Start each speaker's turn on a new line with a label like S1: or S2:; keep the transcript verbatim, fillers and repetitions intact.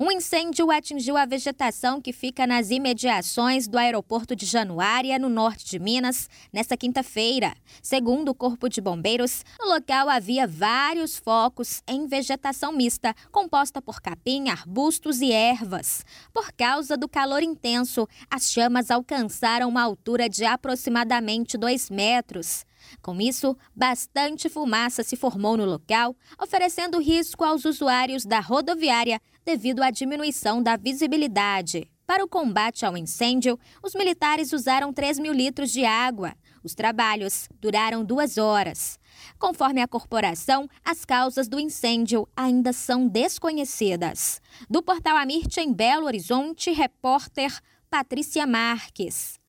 S1: Um incêndio atingiu a vegetação que fica nas imediações do aeroporto de Januária, no norte de Minas, nesta quinta-feira. Segundo o Corpo de Bombeiros, no local havia vários focos em vegetação mista, composta por capim, arbustos e ervas. Por causa do calor intenso, as chamas alcançaram uma altura de aproximadamente dois metros. Com isso, bastante fumaça se formou no local, oferecendo risco aos usuários da rodoviária devido à diminuição da visibilidade. Para o combate ao incêndio, os militares usaram três mil litros de água. Os trabalhos duraram duas horas. Conforme a corporação, as causas do incêndio ainda são desconhecidas. Do Portal Amirte, em Belo Horizonte, repórter Patrícia Marques.